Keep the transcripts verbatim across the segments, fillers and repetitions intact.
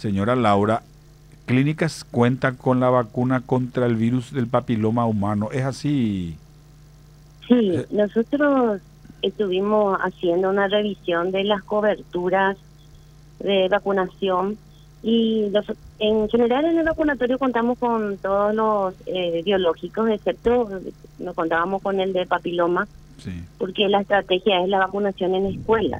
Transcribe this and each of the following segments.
señora Laura, Clínicas cuenta con la vacuna contra el virus del papiloma humano. ¿Es así? Sí, nosotros estuvimos haciendo una revisión de las coberturas de vacunación y los, en general en el vacunatorio contamos con todos los eh, biológicos, excepto no contábamos con el de papiloma, Sí. porque la estrategia es la vacunación en escuelas.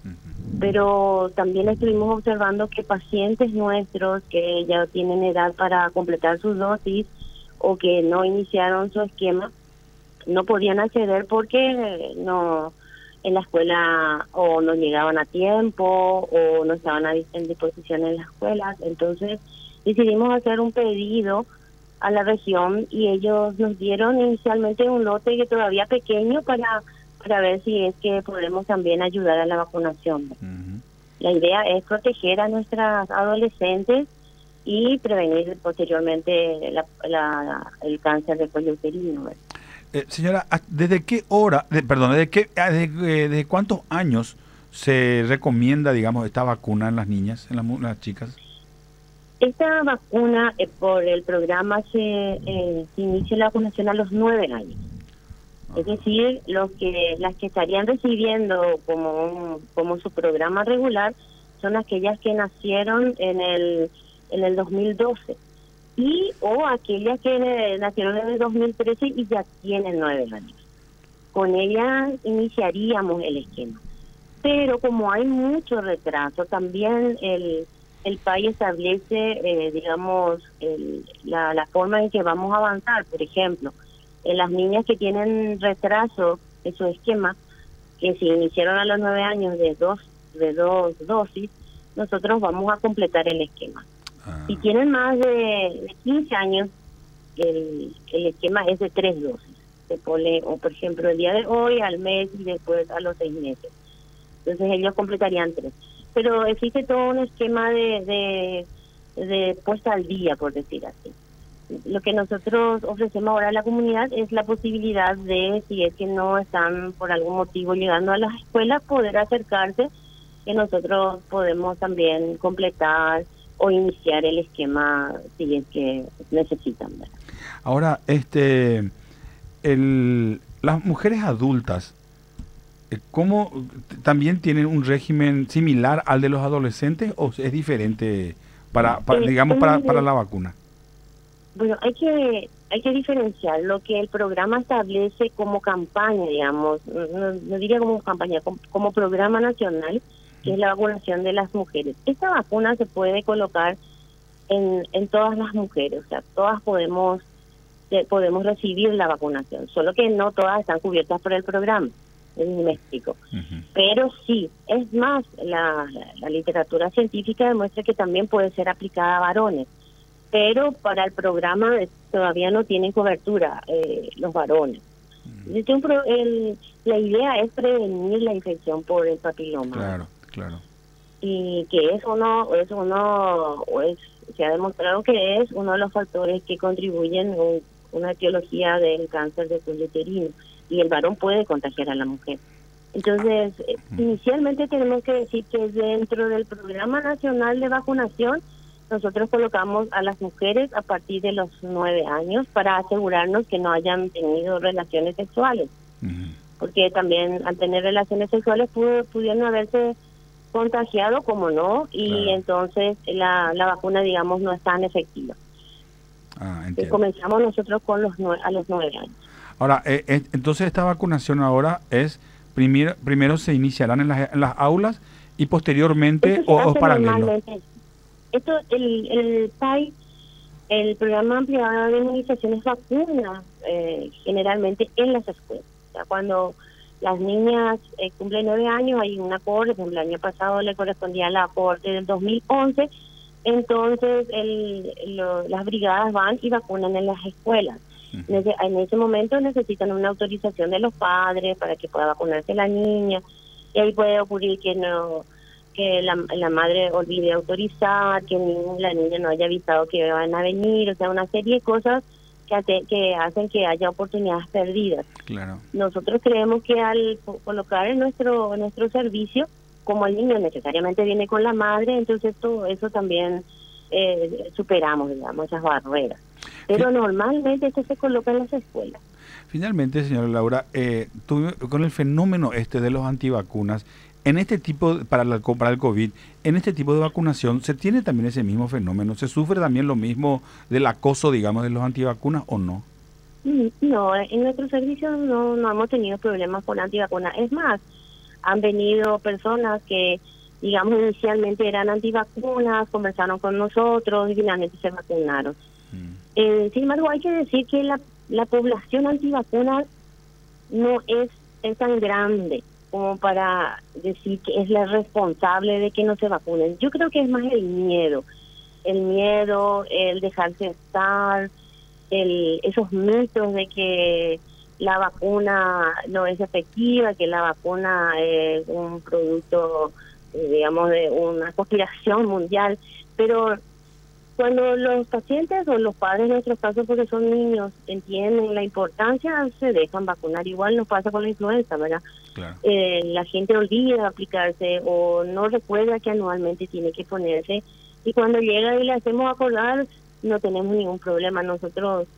Pero también estuvimos observando que pacientes nuestros que ya tienen edad para completar sus dosis o que no iniciaron su esquema no podían acceder porque no en la escuela o no llegaban a tiempo o no estaban a, en disposición en las escuelas. Entonces decidimos hacer un pedido a la región y ellos nos dieron inicialmente un lote que todavía pequeño para para ver si es que podemos también ayudar a la vacunación. Uh-huh. La idea es proteger a nuestras adolescentes y prevenir posteriormente la, la, el cáncer de cuello uterino. Eh, señora, ¿desde qué hora, de, perdón, desde qué, desde, desde cuántos años se recomienda, digamos, esta vacuna en las niñas, en las, en las chicas? Esta vacuna, eh, por el programa, se, eh, se inicia la vacunación a los nueve años. Es decir, los que las que estarían recibiendo como un, como su programa regular son aquellas que nacieron en el en el dos mil doce y o aquellas que nacieron en el dos mil trece y ya tienen nueve años. Con ellas iniciaríamos el esquema. Pero como hay mucho retraso, también el el país establece, eh, digamos, el, la, la forma en que vamos a avanzar. Por ejemplo, en las niñas que tienen retraso en su esquema, que se iniciaron a los nueve años de dos de dos dosis, nosotros vamos a completar el esquema. Ah. Si tienen más de, de quince años, el, el esquema es de tres dosis. Se pone, o por ejemplo, el día de hoy, al mes y después a los seis meses. Entonces ellos completarían tres. Pero existe todo un esquema de, de, de puesta al día, por decir así. Lo que nosotros ofrecemos ahora a la comunidad es la posibilidad de, si es que no están por algún motivo llegando a las escuelas, poder acercarse, que nosotros podemos también completar o iniciar el esquema si es que necesitan, ¿verdad? Ahora, este, el, las mujeres adultas, ¿cómo también tienen un régimen similar al de los adolescentes o es diferente para, para eh, digamos, para, para la vacuna? Bueno, hay que hay que diferenciar lo que el programa establece como campaña, digamos, no, no diría como campaña, como, como programa nacional, que es la vacunación de las mujeres. Esta vacuna se puede colocar en, en todas las mujeres, o sea, todas podemos eh, podemos recibir la vacunación, solo que no todas están cubiertas por el programa, me explico. Uh-huh. Pero sí, es más, la, la, la literatura científica demuestra que también puede ser aplicada a varones. Pero para el programa todavía no tienen cobertura eh, los varones. Mm. Pro, el, la idea es prevenir la infección por el papiloma. Claro, claro. Y que es uno, es uno, o es, se ha demostrado que es uno de los factores que contribuyen a una etiología del cáncer de cuello uterino. Y el varón puede contagiar a la mujer. Entonces, mm. inicialmente tenemos que decir que dentro del Programa Nacional de Vacunación, nosotros colocamos a las mujeres a partir de los nueve años para asegurarnos que no hayan tenido relaciones sexuales. Uh-huh. Porque también al tener relaciones sexuales pudo, pudieron haberse contagiado, como no, y claro. entonces la, la vacuna, digamos, no es tan efectiva. Ah, entonces comenzamos nosotros con los nueve, a los nueve años. Ahora, eh, eh, entonces esta vacunación ahora es, primero, primero se iniciarán en las, en las aulas y posteriormente o, o paralelo. Esto, el, el P A I, el Programa Ampliado de Inmunizaciones, vacuna eh, generalmente en las escuelas. O sea, cuando las niñas eh, cumplen nueve años, hay una cohorte, por ejemplo, el año pasado le correspondía a la cohorte del dos mil once, entonces el, lo, las brigadas van y vacunan en las escuelas. Uh-huh. En, ese, en ese momento necesitan una autorización de los padres para que pueda vacunarse la niña, y ahí puede ocurrir que no... que la, la madre olvide autorizar, que ni, la niña no haya avisado que van a venir, o sea, una serie de cosas que, ate, que hacen que haya oportunidades perdidas. Claro. Nosotros creemos que al colocar en nuestro en nuestro servicio como el niño necesariamente viene con la madre, entonces todo eso también eh, superamos, digamos, esas barreras. Pero normalmente esto se coloca en las escuelas. Finalmente, señora Laura, eh, tú, con el fenómeno este de los antivacunas, en este tipo, para, la, para el COVID, en este tipo de vacunación, ¿se tiene también ese mismo fenómeno? ¿Se sufre también lo mismo del acoso, digamos, de los antivacunas o no? No, en nuestro servicio no, no hemos tenido problemas con antivacunas. Es más, han venido personas que, digamos, inicialmente eran antivacunas, conversaron con nosotros y finalmente se vacunaron. Mm. Eh, sin embargo, hay que decir que la, la población antivacunas no es, es tan grande como para decir que es la responsable de que no se vacunen. Yo creo que es más el miedo, el miedo, el dejarse estar, el, esos mitos de que la vacuna no es efectiva, que la vacuna es un producto, eh, digamos, de una conspiración mundial. Pero cuando los pacientes o los padres en nuestros casos, porque son niños, entienden la importancia, se dejan vacunar. Igual nos pasa con la influenza, ¿verdad? Claro. Eh, la gente olvida aplicarse o no recuerda que anualmente tiene que ponerse. Y cuando llega y le hacemos acordar, no tenemos ningún problema. Nosotros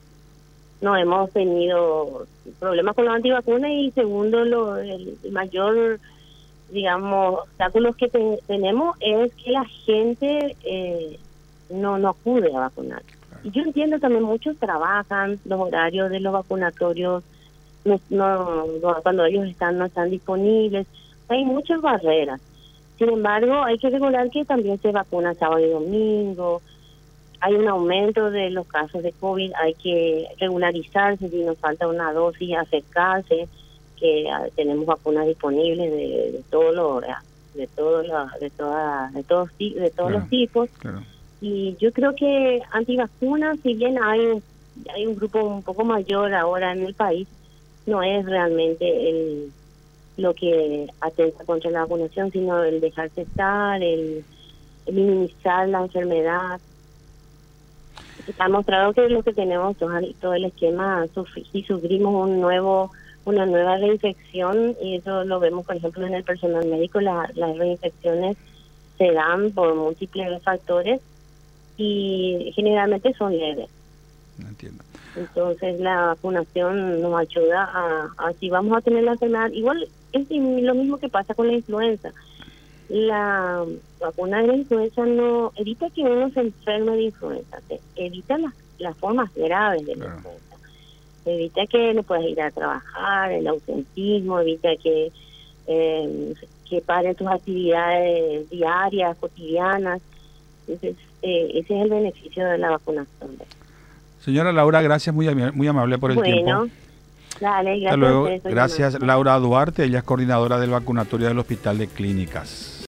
no hemos tenido problemas con los antivacunas y segundo, lo, el mayor, digamos, obstáculos que te, tenemos es que la gente eh, no, no acude a vacunar. Claro. Y yo entiendo también muchos trabajan, los horarios de los vacunatorios, no, no, no, cuando ellos están no están disponibles, hay muchas barreras. Sin embargo, hay que recordar que también se vacuna sábado y domingo. Hay un aumento de los casos de COVID, hay que regularizarse si nos falta una dosis, acercarse, que uh, tenemos vacunas disponibles de, de todos los de todos los de toda, de todos de todos claro, los tipos. Claro. Y yo creo que antivacunas, si bien hay hay un grupo un poco mayor ahora en el país, no es realmente el lo que atenta contra la vacunación, sino el dejarse estar, el, el minimizar la enfermedad. Está mostrado que lo que tenemos todo, todo el esquema, si sufrimos un nuevo una nueva reinfección, y eso lo vemos por ejemplo en el personal médico, la, las reinfecciones se dan por múltiples factores y generalmente son leves. No entiendo. Entonces la vacunación nos ayuda a, a si vamos a tener la enfermedad, igual es lo mismo que pasa con la influenza. La vacuna de la influenza no evita que uno se enferme de influenza, evita las, las formas graves de la claro. influenza, evita que no puedas ir a trabajar, el ausentismo, evita que eh, que paren tus actividades diarias, cotidianas. Entonces eh, ese es el beneficio de la vacunación. Señora Laura, gracias, muy, muy amable por el bueno, tiempo. Dale, gracias. Hasta luego. Gracias, Laura Duarte, ella es coordinadora del vacunatorio del Hospital de Clínicas.